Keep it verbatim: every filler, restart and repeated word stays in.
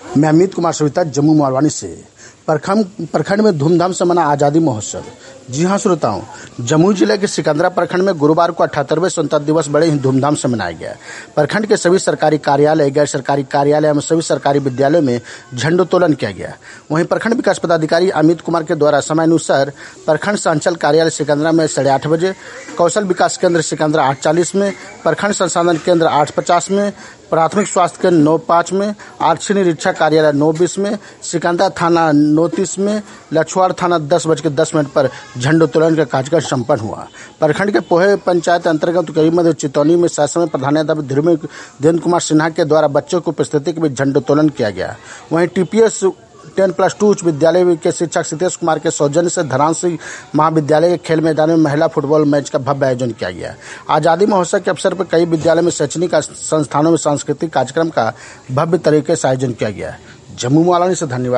मैं अमित कुमार सविता जम्मू मोरवानी से। प्रखंड प्रखंड में धूमधाम से मना आज़ादी महोत्सव। जी हाँ श्रोताओं, जम्मू जिले के सिकंदरा प्रखंड में गुरुवार को अठहत्तरवें स्वतंत्रता दिवस बड़े ही धूमधाम से मनाया गया। प्रखंड के सभी सरकारी कार्यालय, गैर सरकारी कार्यालय एवं सभी सरकारी विद्यालयों में झंडोत्तोलन किया गया। वहीं प्रखंड विकास पदाधिकारी अमित कुमार के द्वारा समयानुसार प्रखंड संचालक कार्यालय सिकंदरा में साढ़े आठ बजे, कौशल विकास केंद्र सिकंदरा आठ चालीस में, प्रखंड संसाधन केंद्र आठ पचास में, प्राथमिक स्वास्थ्य केंद्र नौ पाँच में, आरक्षी निरीक्षक कार्यालय नौ बीस में, सिकंदरा थाना नौ तीस में, लछुआड़ थाना दस बज के दस मिनट पर झंडोत्तोलन का कार्यक्रम संपन्न हुआ। प्रखंड के पोहे पंचायत अंतर्गत करीब चितौनी में शासन प्रधानाध्यापक धीरेन्द्र कुमार सिन्हा के द्वारा बच्चों को उपस्थिति में झंडोत्तोलन किया गया। वहीं टीपीएस टेन प्लस टू उच्च विद्यालय के शिक्षक सितेश कुमार के सौजन्य से धरान सिंह महाविद्यालय के खेल मैदान में महिला फुटबॉल मैच का भव्य आयोजन किया गया। आज़ादी महोत्सव के अवसर पर कई विद्यालयों में शैक्षणिक संस्थानों में सांस्कृतिक कार्यक्रम का भव्य तरीके से आयोजन किया गया। जम्मू मोरवानी से धन्यवाद।